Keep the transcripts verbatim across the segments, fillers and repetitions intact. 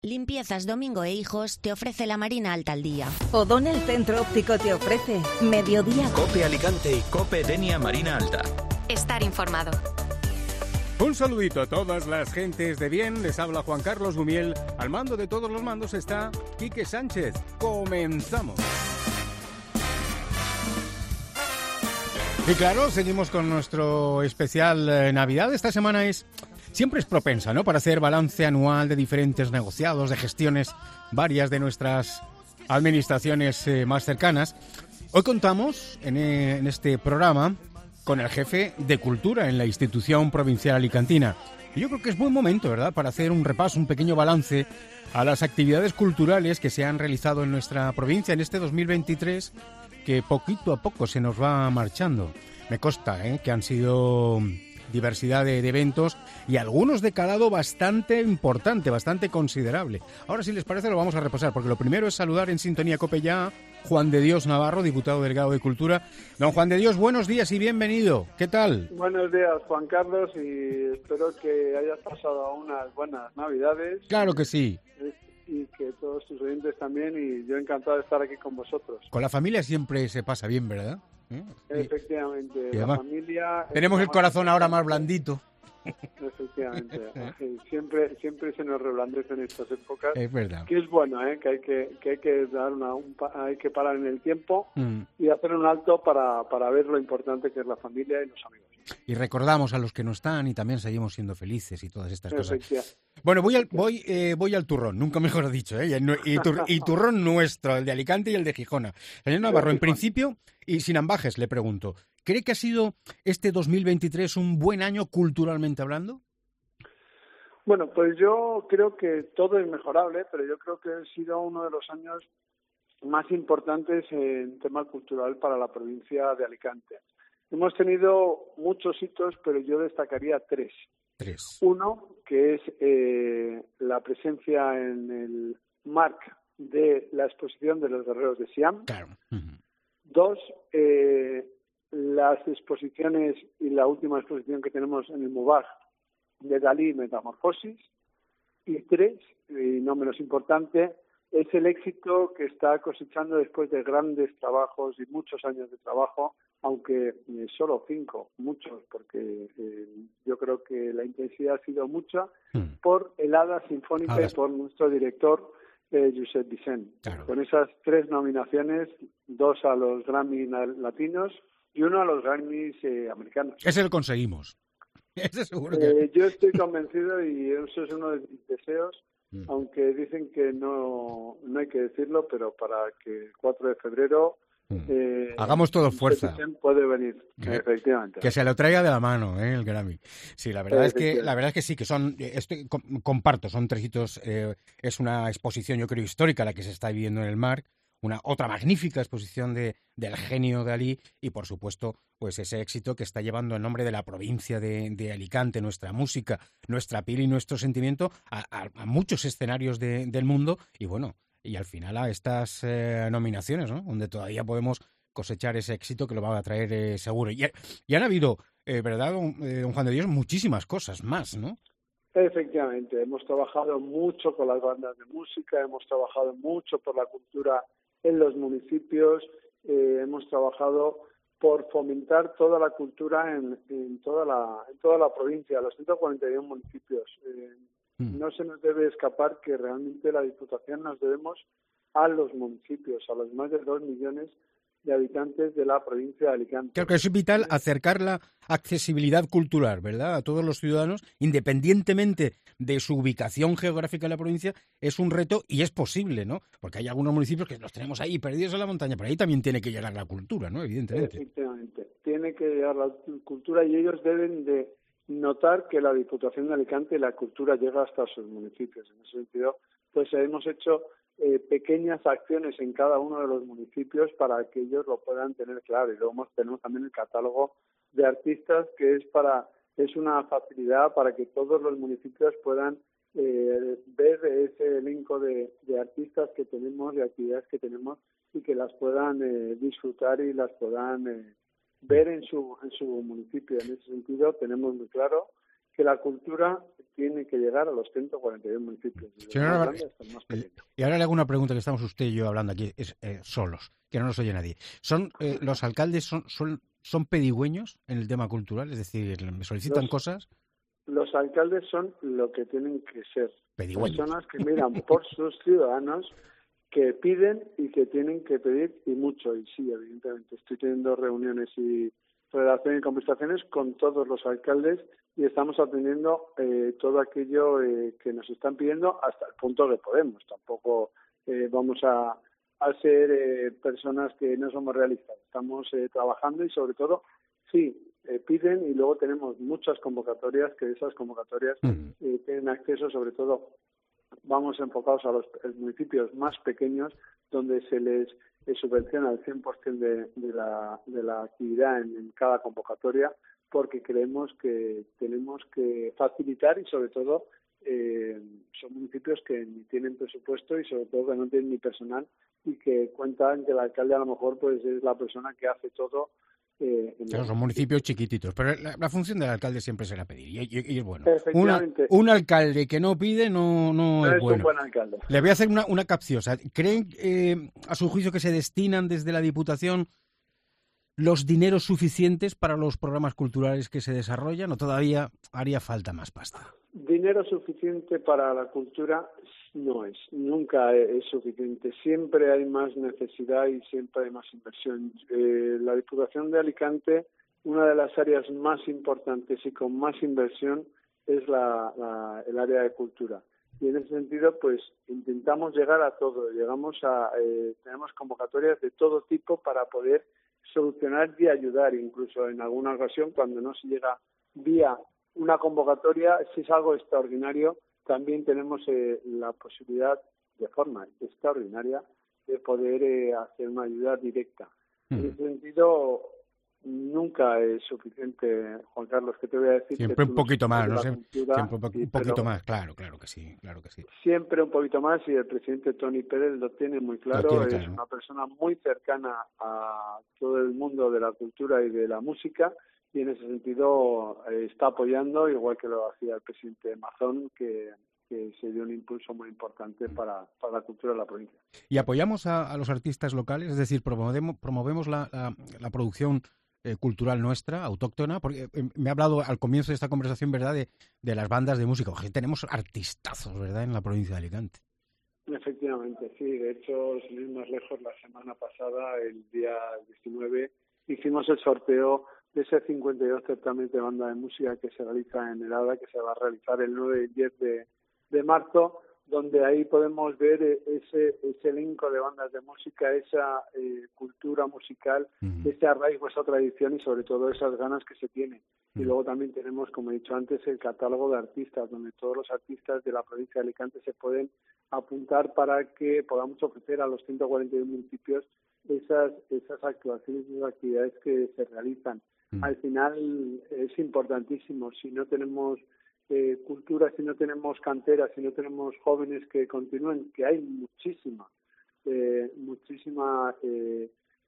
Limpiezas Domingo e Hijos te ofrece la Marina Alta al día. O'Donnell Centro Óptico te ofrece Mediodía. COPE Alicante y COPE Denia Marina Alta. Estar informado. Un saludito a todas las gentes de bien. Les habla Juan Carlos Gumiel. Al mando de todos los mandos está Quique Sánchez. Comenzamos. Y claro, seguimos con nuestro especial eh, Navidad. Esta semana es... Siempre es propensa, ¿no?, para hacer balance anual de diferentes negociados, de gestiones varias de nuestras administraciones eh, más cercanas. Hoy contamos en, eh, en este programa con el jefe de Cultura en la institución provincial alicantina. Y yo creo que es buen momento, ¿verdad?, para hacer un repaso, un pequeño balance a las actividades culturales que se han realizado en nuestra provincia en este dos mil veintitrés, que poquito a poco se nos va marchando. Me consta, ¿eh?, que han sido... diversidad de, de eventos y algunos de calado bastante importante, bastante considerable. Ahora, si les parece, lo vamos a repasar, porque lo primero es saludar en sintonía COPE ya a Juan de Dios Navarro, diputado delegado de Cultura. Don Juan de Dios, buenos días y bienvenido. ¿Qué tal? Buenos días, Juan Carlos, y espero que hayas pasado unas buenas Navidades. Claro que sí. Y que todos tus oyentes también, y yo encantado de estar aquí con vosotros. Con la familia siempre se pasa bien, ¿verdad? ¿Eh? Efectivamente, y la además, familia... tenemos el corazón ahora más blandito. Efectivamente, siempre siempre se nos reblandece en estas épocas. Es verdad. Que es bueno, ¿eh? que hay que que hay que dar una un, hay que parar en el tiempo mm. y hacer un alto para para ver lo importante que es la familia y los amigos. Y recordamos a los que no están y también seguimos siendo felices y todas estas cosas. Bueno, voy al voy eh, voy al turrón, nunca mejor dicho, ¿eh? Y, tur, y turrón nuestro, el de Alicante y el de Gijona. Señor Navarro, en principio, y sin ambajes, le pregunto, ¿cree que ha sido este dos mil veintitrés un buen año culturalmente hablando? Bueno, pues yo creo que todo es mejorable, pero yo creo que ha sido uno de los años más importantes en tema cultural para la provincia de Alicante. Hemos tenido muchos hitos, pero yo destacaría tres. Tres. Uno, que es eh, la presencia en el M A R C de la exposición de los guerreros de Siam. Claro. Uh-huh. Dos, eh, las exposiciones y la última exposición que tenemos en el MUBAG de Dalí, Metamorfosis. Y tres, y no menos importante, es el éxito que está cosechando después de grandes trabajos y muchos años de trabajo, aunque eh, solo cinco, muchos, porque eh, yo creo que la intensidad ha sido mucha, hmm. por el Hada Sinfónica Ahora. y por nuestro director, eh, Josep Vicent. Claro. Con esas tres nominaciones, dos a los Grammy latinos y uno a los Grammys eh, americanos. Ese lo conseguimos. Ese seguro que... eh, yo estoy convencido y eso es uno de mis deseos, mm. aunque dicen que no, no hay que decirlo, pero para que el cuatro de febrero... Eh, Hagamos todo fuerza. Puede venir, que, efectivamente. Que se lo traiga de la mano, ¿eh? El Grammy. Sí, la verdad es que la verdad es que sí, que son, estoy, comparto, son tres hitos. Eh, es una exposición, yo creo, histórica la que se está viviendo en el M A R C, una otra magnífica exposición de del genio Dalí y, por supuesto, pues ese éxito que está llevando el nombre de la provincia de, de Alicante, nuestra música, nuestra piel y nuestro sentimiento a, a, a muchos escenarios de, del mundo y bueno. Y al final a estas eh, nominaciones, ¿no?, donde todavía podemos cosechar ese éxito que lo va a traer eh, seguro. Y, y han habido, eh, ¿verdad, don, eh, don Juan de Dios, muchísimas cosas más, ¿no? Efectivamente, hemos trabajado mucho con las bandas de música, hemos trabajado mucho por la cultura en los municipios, eh, hemos trabajado por fomentar toda la cultura en, en, toda, la, en toda la provincia, los ciento cuarenta y uno municipios. Eh, No se nos debe escapar que realmente la Diputación nos debemos a los municipios, a los más de dos millones de habitantes de la provincia de Alicante. Creo que es vital acercar la accesibilidad cultural, ¿verdad?, a todos los ciudadanos, independientemente de su ubicación geográfica en la provincia. Es un reto y es posible, ¿no? Porque hay algunos municipios que los tenemos ahí perdidos en la montaña, pero ahí también tiene que llegar la cultura, ¿no?, evidentemente. Efectivamente, tiene que llegar la cultura y ellos deben de notar que la Diputación de Alicante y la cultura llega hasta sus municipios. En ese sentido, pues hemos hecho eh, pequeñas acciones en cada uno de los municipios para que ellos lo puedan tener claro. Y luego tenemos también el catálogo de artistas, que es para es una facilidad para que todos los municipios puedan eh, ver ese elenco de, de artistas que tenemos, de actividades que tenemos, y que las puedan eh, disfrutar y las puedan eh, ver en su en su municipio. En ese sentido tenemos muy claro que la cultura tiene que llegar a los ciento cuarenta y uno municipios, desde Señora el más Navarro, grande hasta el más pequeño. y ahora le hago una pregunta que estamos usted y yo hablando aquí es, eh, solos, que no nos oye nadie. ¿Son eh, los alcaldes son, son, son pedigüeños en el tema cultural? Es decir, ¿me solicitan Los- cosas? Los alcaldes son lo que tienen que ser, Pedigüeños. personas que miran por sus ciudadanos, que piden y que tienen que pedir, y mucho. Y sí, evidentemente, estoy teniendo reuniones y relaciones y conversaciones con todos los alcaldes y estamos atendiendo eh, todo aquello eh, que nos están pidiendo hasta el punto que podemos. Tampoco eh, vamos a, a ser eh, personas que no somos realistas. Estamos eh, trabajando y, sobre todo, sí, eh, piden, y luego tenemos muchas convocatorias, que esas convocatorias Mm. eh, tienen acceso, sobre todo, vamos enfocados a los eh, municipios más pequeños, donde se les eh, subvenciona el cien por ciento de, de, la, de la actividad en, en cada convocatoria, porque creemos que tenemos que facilitar y, sobre todo, eh, son municipios que ni tienen presupuesto y, sobre todo, que no tienen ni personal y que cuentan que el alcalde a lo mejor pues es la persona que hace todo. Eh, en Claro, el son municipios chiquititos, pero la, la función del alcalde siempre será pedir. Y, y- y es bueno. Una, Efectivamente. un alcalde que no pide no, no, No es es bueno. un buen alcalde. Le voy a hacer una, una capciosa. ¿Creen, eh, a su juicio, que se destinan desde la Diputación los dineros suficientes para los programas culturales que se desarrollan o todavía haría falta más pasta? Dinero suficiente para la cultura no es, nunca es suficiente. Siempre hay más necesidad y siempre hay más inversión. Eh, la Diputación de Alicante, una de las áreas más importantes y con más inversión es la, la, el área de cultura. Y en ese sentido, pues intentamos llegar a todo. Llegamos a, eh, tenemos convocatorias de todo tipo para poder solucionar y ayudar, incluso en alguna ocasión cuando no se llega vía una convocatoria, si es algo extraordinario, también tenemos eh, la posibilidad, de forma extraordinaria, de poder eh, hacer una ayuda directa. Mm. En ese sentido, nunca es suficiente, Juan Carlos, que te voy a decir. Siempre que un poquito más, no sé, cultura, siempre un, po y, un poquito más, claro, claro que sí, claro que sí. Siempre un poquito más, y el presidente Toni Pérez lo tiene muy claro, tiene es claro. una persona muy cercana a todo el mundo de la cultura y de la música, y en ese sentido eh, está apoyando, igual que lo hacía el presidente Mazón, que, que se dio un impulso muy importante para, para la cultura de la provincia. ¿Y apoyamos a, a los artistas locales? Es decir, promovemos, promovemos la, la, la producción eh, cultural nuestra, autóctona, porque eh, me ha hablado al comienzo de esta conversación, ¿verdad?, de, de las bandas de música. Oye, tenemos artistazos, ¿verdad?, en la provincia de Alicante. Efectivamente, sí. De hecho, sin ir más lejos, la semana pasada, el día diecinueve, hicimos el sorteo de ese cincuenta y dos certamen de banda de música que se realiza en el A D A, que se va a realizar el nueve y diez de, de marzo, donde ahí podemos ver ese, ese elenco de bandas de música, esa eh, cultura musical, uh-huh. ese arraigo, esa tradición y sobre todo esas ganas que se tienen. Uh-huh. Y luego también tenemos, como he dicho antes, el catálogo de artistas, donde todos los artistas de la provincia de Alicante se pueden apuntar para que podamos ofrecer a los ciento cuarenta y uno municipios esas, esas actuaciones y esas actividades que se realizan. Uh-huh. Al final es importantísimo. Si no tenemos eh, cultura, si no tenemos cantera, si no tenemos jóvenes que continúen, que hay muchísima, eh, muchísima eh,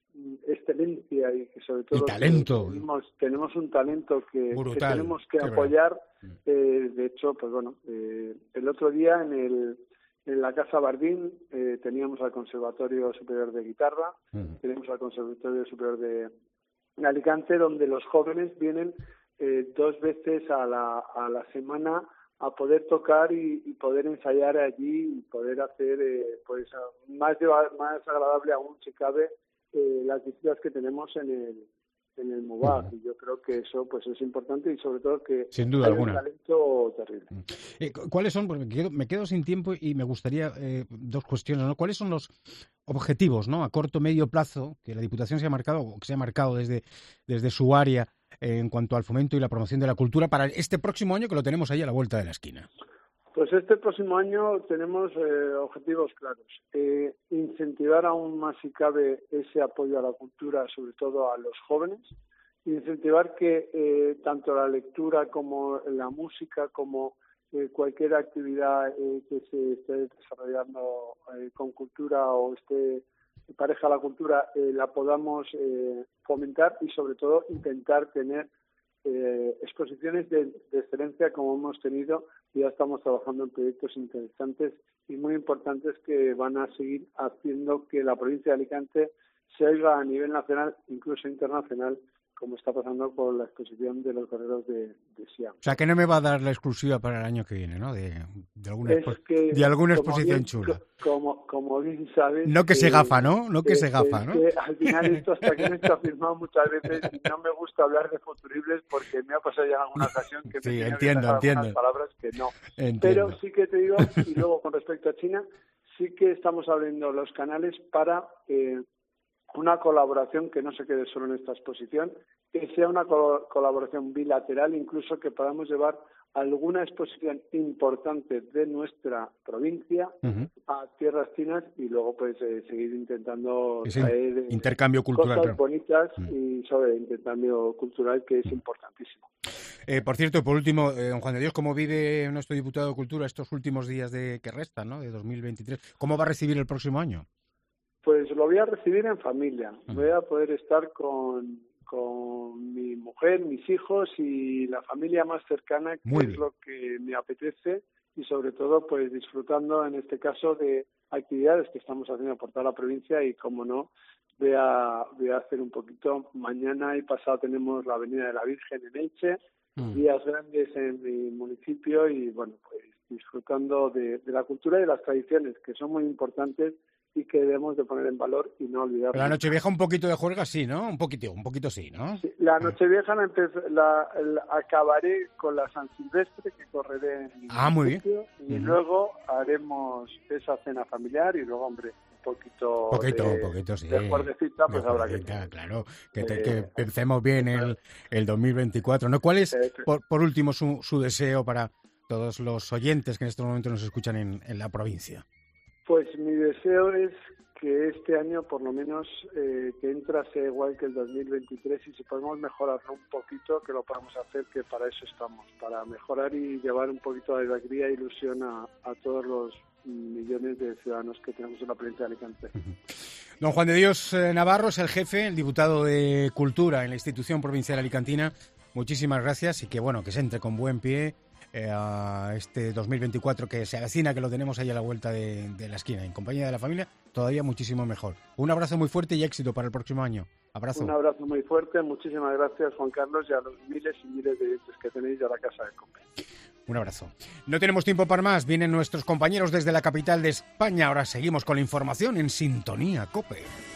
excelencia y que sobre todo y talento. Tenemos, tenemos un talento que, que tenemos que Qué apoyar. Eh, de hecho, pues bueno, eh, el otro día en el en la Casa Bardín eh, teníamos al Conservatorio Superior de Guitarra, uh-huh. tenemos al Conservatorio Superior de en Alicante, donde los jóvenes vienen eh, dos veces a la, a la semana a poder tocar y, y poder ensayar allí y poder hacer eh, pues más, más agradable aún, si cabe, eh, las visitas que tenemos en el en el MUBAC. Uh-huh. Y yo creo que eso pues es importante y sobre todo que sin duda hay alguna un talento terrible. Uh-huh. Eh, ¿Cuáles son? Porque me quedo, me quedo sin tiempo y me gustaría eh, dos cuestiones, ¿no? ¿Cuáles son los objetivos, ¿no?, a corto medio plazo que la Diputación se ha marcado o que se ha marcado desde, desde su área eh, en cuanto al fomento y la promoción de la cultura para este próximo año, que lo tenemos ahí a la vuelta de la esquina? Pues este próximo año tenemos eh, objetivos claros. Eh, incentivar aún más, si cabe, ese apoyo a la cultura, sobre todo a los jóvenes. Incentivar que eh, tanto la lectura como la música, como eh, cualquier actividad eh, que se esté desarrollando eh, con cultura o esté pareja a la cultura, eh, la podamos eh, fomentar y sobre todo intentar tener eh, exposiciones de, de excelencia como hemos tenido, y ya estamos trabajando en proyectos interesantes y muy importantes que van a seguir haciendo que la provincia de Alicante se oiga a nivel nacional, incluso internacional, como está pasando con la exposición de los guerreros de, de Siam. O sea, que no me va a dar la exclusiva para el año que viene, ¿no? De, de alguna, es que, de alguna exposición bien, chula. Como, como bien sabes... No que, que se gafa, ¿no? No que, que se gafa, que, ¿no? Que al final esto hasta que no está firmado muchas veces, y no me gusta hablar de futuribles porque me ha pasado ya en alguna ocasión que sí, me entiendo, que entiendo. algunas palabras que no. Entiendo. Pero sí que te digo, y luego con respecto a China, sí que estamos abriendo los canales para... Eh, una colaboración que no se quede solo en esta exposición, que sea una co- colaboración bilateral, incluso que podamos llevar alguna exposición importante de nuestra provincia uh-huh. a tierras chinas y luego pues eh, seguir intentando Ese traer eh, intercambio cultural, cosas claro. bonitas uh-huh. y sobre intercambio cultural que es uh-huh. importantísimo. Eh, por cierto, por último, eh, don Juan de Dios, ¿cómo vive nuestro diputado de Cultura estos últimos días de que restan, ¿no? de dos mil veintitrés? ¿Cómo va a recibir el próximo año? Pues lo voy a recibir en familia. Voy a poder estar con, con mi mujer, mis hijos y la familia más cercana, que Muy es bien. lo que me apetece, y sobre todo pues disfrutando en este caso de actividades que estamos haciendo por toda la provincia y, como no, voy a, voy a hacer un poquito. Mañana y pasado tenemos la Avenida de la Virgen en Elche, mm. días grandes en mi municipio y, bueno, pues disfrutando de, de la cultura y de las tradiciones, que son muy importantes y que debemos de poner en valor y no olvidar. La Nochevieja un poquito de juerga sí, ¿no? Un poquito, un poquito sí, ¿no? Sí, la Nochevieja la, empez- la, la acabaré con la San Silvestre, que correré en mi Ah, muy bien. Y uh-huh. luego haremos esa cena familiar y luego, hombre, un poquito poquito, de, poquito, sí. de juerguecita, pues de habrá que... Claro, que, te, eh, que pensemos bien el, el dos mil veinticuatro, ¿no? ¿Cuál es, por, por último, su, su deseo para todos los oyentes que en este momento nos escuchan en, en la provincia? Pues mi deseo es que este año, por lo menos, eh, que entra sea igual que el dos mil veintitrés, y si podemos mejorarlo un poquito, que lo podamos hacer, que para eso estamos, para mejorar y llevar un poquito de alegría e ilusión a, a todos los millones de ciudadanos que tenemos en la provincia de Alicante. Don Juan de Dios Navarro es el jefe, el diputado de Cultura en la institución provincial alicantina. Muchísimas gracias y que, bueno, que se entre con buen pie Eh, a este dos mil veinticuatro que se avecina, que lo tenemos ahí a la vuelta de, de la esquina. En compañía de la familia, todavía muchísimo mejor. Un abrazo muy fuerte y éxito para el próximo año. Abrazo. Un abrazo muy fuerte. Muchísimas gracias, Juan Carlos, y a los miles y miles de oyentes que tenéis de la Casa de COPE. Un abrazo. No tenemos tiempo para más. Vienen nuestros compañeros desde la capital de España. Ahora seguimos con la información en Sintonía COPE.